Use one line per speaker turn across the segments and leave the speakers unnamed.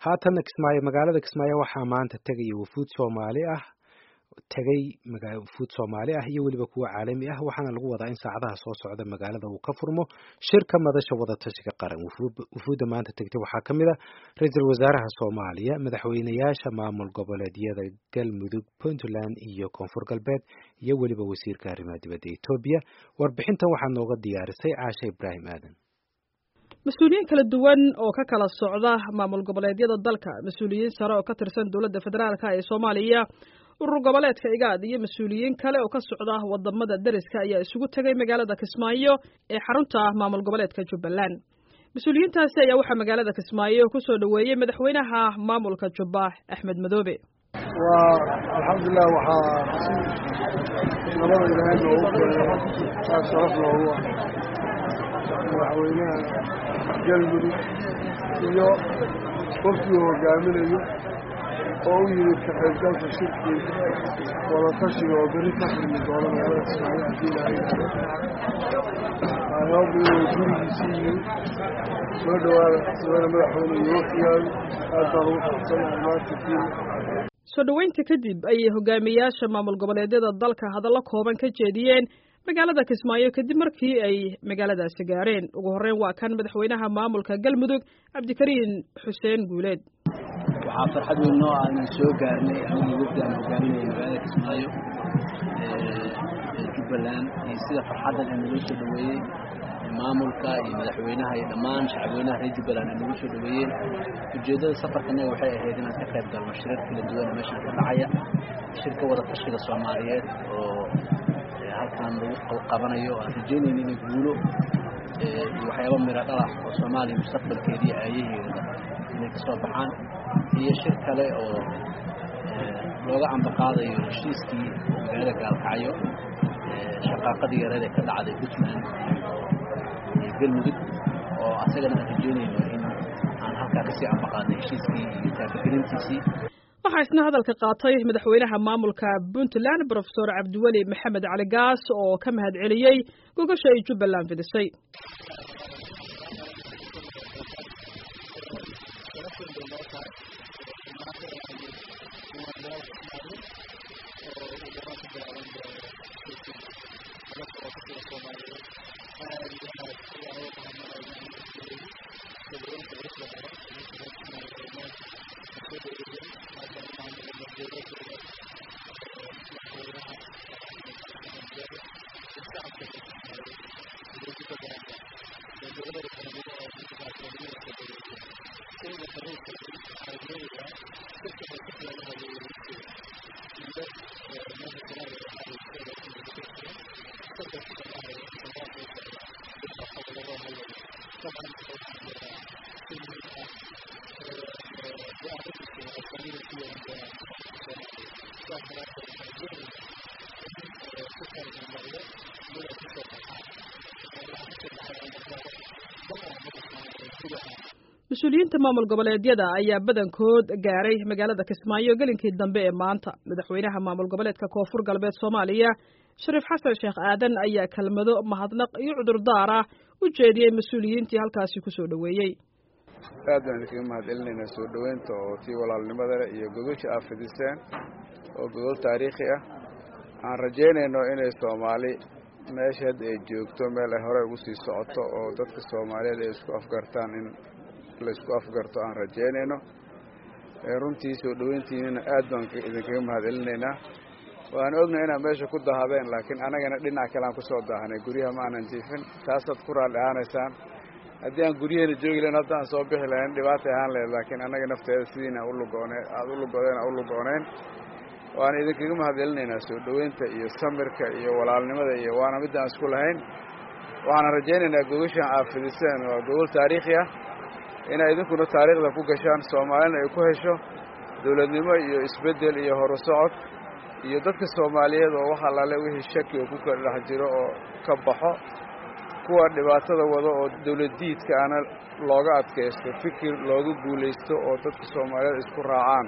haatan Kismaayo magaalada Kismaayo waxaa maanta tagay wufuud Soomaali ah iyo waliba kuwa caalami ah waxaana lagu wadaa in saacadaha soo socda magaalada uu ka furmo shirka madasha wada tashiga qaran. Wufuudda maanta tagtay waxaa kamid ah ra'iisul wasaaraha Soomaaliya, madaxweynayaasha maamul goboleedyada Galmudug, Puntland iyo Koonfur Galbeed iyo waliba wasiirka arrimaha dibadda Itoobiya. Warbixintan waxaa nooga diyaarisay Caasha Ibraahim Aadan.
mas'uuliyiin kala duwan oo ka kala socda maamul goboleedyada dalka, mas'uuliyiin sare oo ka tirsan dawladda federaalka ee Soomaaliya, urur goboleedka IGAD iyo mas'uuliyiin kale oo ka socda wadamada dariska ayaa isugu tagay magaalada Kismaayo ee xarunta maamul goboleedka Jubbaland. Mas'uuliyiintaasi ayaa waxa magaalada Kismaayo ku soo dhaweeyay madaxweynaha maamulka Jubba Axmed Madoobe.
alxamdulillah waxa nabada ilaahay oo sharaf loo madaxweynaha Galmudug iyo qofkii hogaaminayo oo u yimid ka qaybgalka shirkii wada tashiga oo beri ka furmi doona magaalada Kismaayo haddii ilaahay gurigiisii soo dhawaada madaxweyne iyo wafdigaadu aad baan ugu faraxsanahay maanta.
soo dhaweynta kadib ayay hogaamiyaasha maamul goboleedyada dalka hadallo kooban ka jeediyeen magaalada Kismaayo kadib markii ay magaaladaasi gaareen. ugu horreyn waa kan madaxweynaha maamulka Galmudug Cabdikariin Xuseen Guuleed.
waxaa farxad weyn noo ah inaan soo gaarnay aniga wafdigaan hogaaminaya magaalada Kismaayo Jubbaland iyo sida farxaddan aan ugu soo dhaweeyey maamulka iyo madaxweynaha iyo dhammaan shacabweynaha reer Jubbaland aan ugu soo dhaweeyeen. ujeedada safarkana waxay ahayd inaan ka qayb galno shirar kala duwan meeshan ka dhacaya, shirka wada tashiga Soomaaliyeed oo halkaan lagu qabanayo aan rajeynayno inay guulo iyo waxyaabo miro dhal ah oo Soomaaliya mustaqbalkeedii aayaheeda inay ka soo baxaan, iyo shir kale oo looga ambaqaadayo heshiiskii magaalada Gaalkacyo shaqaaqadii yareed ee ka dhacday Puntland iyo Galmudug oo asagana aan rajeynayno in aan halkaa kasii ambaqaadno heshiiskii iyo taageerintiisii.
waxaa isna hadalka qaatay madaxweynaha maamulka Puntland Professor Cabdiweli Maxamed Cali Gaas oo ka mahadceliyay gogasha ay Jubbaland fidisay. mas-uuliyiinta maamul goboleedyada ayaa badankood gaaray magaalada Kismaayo galinkii dambe ee maanta. madaxweynaha maamul goboleedka Koonfur Galbeed Soomaaliya Shariif Xasan Sheekh Aadan ayaa kalmado mahadnaq iyo cudurdaar ah u jeediyay mas'uuliyiintii halkaasi ku soo dhaweeyay.
aad baan idinkaga mahadcelinaynaa soo dhaweynta oo tii walaalnimada iyo gogosha aad fidiseen oo gogol taariikhi ah. aan rajeynayno inay Soomaali meeshaad ay joogto meel ay hore ugu sii socoto oo dadka Soomaaliyeed ay isku afgartaan in la isku afgarto aan rajeynayno. runtii soo dhaweyntiina aad baan idinkaga mahadcelinaynaa. waan ognahay inaan meesha ku daahadeen laakiin anagana dhinac kale aan ku soo daahanay, guryaha ma aanan jiifin. taasaad ku raalli ahaanaysaan. haddii aan guryaheena joogi lahayn hadda aan soo bixi lahayn dhibaatay ahaan lahayd, laakiin annaga nafteeda sidiina aad u lugooneen. waan idinkaga mahadcelinaynaa soo dhaweynta iyo samirka iyo walaalnimada iyo waana mid aan isku lahayn. waxaan rajaynaynaa gogashan aad fidiseen waa gogol taariikhi ah, inay idinkuna taariikhda ku gashaan, Soomaalina ay ku hesho dawladnimo iyo isbedel iyo horusocod, iyo dadka Soomaaliyeed oo waxa laale wixii shaki oo ku kala dhex jiro oo ka baxo, kuwa dhibaatada wada oo dawladiidka ana looga adkaysto, fikir loogu guuleysto oo dadka Soomaaliyeed isku raacaan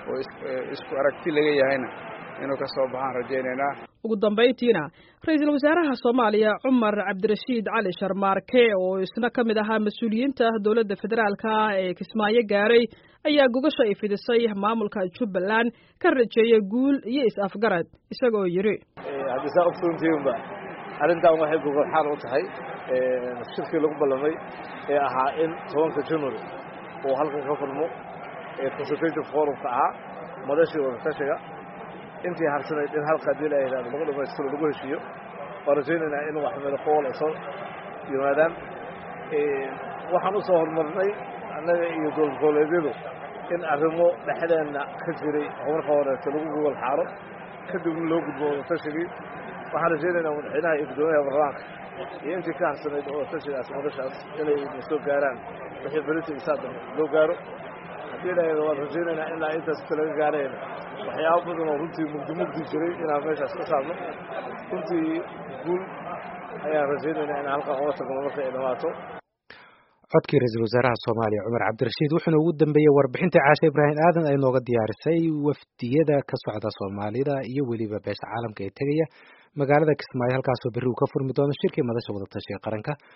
oo isku aragti laga yahayna inuu ka soo baxaan rajaynaynaa.
ugu dambayntiina ra-iisul wasaaraha Soomaaliya Cumar Cabdirashiid Cali Sharmaarke oo isna ka mid ahaa mas'uuliyiinta dowladda federaalka ee Kismaayo gaaray ayaa gogasha ay fidisay maamulka Jubbaland ka rajeeyay guul iyo is-afgarad isagoo yiri
haddii saa ogsoontiinba arrintan waxay gogol xaal u tahay shirkii lagu ballamay ee ahaa in 10 January oo halkan ka furmo consultative forum-ka ahaa madashii wadatashiga intii harsanayd in hal qadiil ay yiraahdo lagu dhameystiro lagu heshiiyo oo rajaynayna in wax meel qool ay soo yimaadaan waxaan u soo hormarnay annaga iyo dowladgoboleedyadu in arrimo dhexdeena ka jiray horumarka horeeto lagu gogol xaaro kadibna loo gudbo wadashigii waxaan rajaynaynaa madaxweynaha iyo guddoomiyaha baarlamaanka iyo intii ka harsanayd wadashigaas madashaas inay soo gaaraan wixii berito isaadan loo gaaro haddii ilaahay waan rajaynaynaa ilaa intaas laga gaarayna waxyaabo badan oo runtii mugdi jiray inaan meeshaas ka saarno runtii guul ayaan rajaynaynaa in halkan uga tagno marka ay dhamaato.
codkii ra-iisul wasaaraha Soomaaliya Cumar Cabdirashiid wuxuuna ugu dambeeyay warbixintii Caashe Ibrahim Aadan ay nooga diyaarisay wafdiyada ka socda Soomaalida iyo weliba beesha caalamka ee tagaya magaalada Kismaayo halkaas oo berri uu ka furmi doono shirkii madasha wada tashiga qaranka.